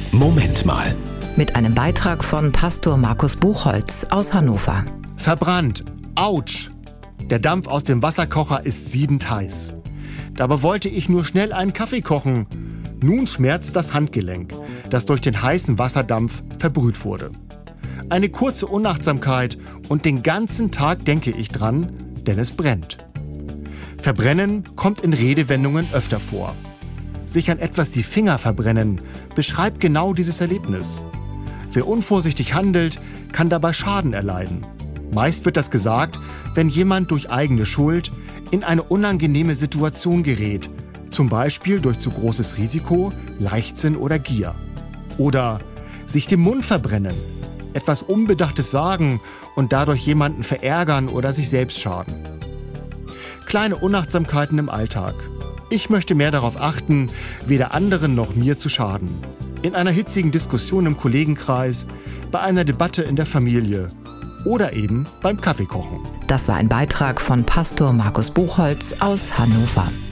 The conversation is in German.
Moment mal. Mit einem Beitrag von Pastor Markus Buchholz aus Hannover. Verbrannt. Autsch. Der Dampf aus dem Wasserkocher ist siedend heiß. Dabei wollte ich nur schnell einen Kaffee kochen. Nun schmerzt das Handgelenk, das durch den heißen Wasserdampf verbrüht wurde. Eine kurze Unachtsamkeit und den ganzen Tag denke ich dran, denn es brennt. Verbrennen kommt in Redewendungen öfter vor. Sich an etwas die Finger verbrennen beschreibt genau dieses Erlebnis. Wer unvorsichtig handelt, kann dabei Schaden erleiden. Meist wird das gesagt, wenn jemand durch eigene Schuld in eine unangenehme Situation gerät, zum Beispiel durch zu großes Risiko, Leichtsinn oder Gier. Oder sich den Mund verbrennen, etwas Unbedachtes sagen und dadurch jemanden verärgern oder sich selbst schaden. Kleine Unachtsamkeiten im Alltag. Ich möchte mehr darauf achten, weder anderen noch mir zu schaden. In einer hitzigen Diskussion im Kollegenkreis, bei einer Debatte in der Familie oder eben beim Kaffeekochen. Das war ein Beitrag von Pastor Markus Buchholz aus Hannover.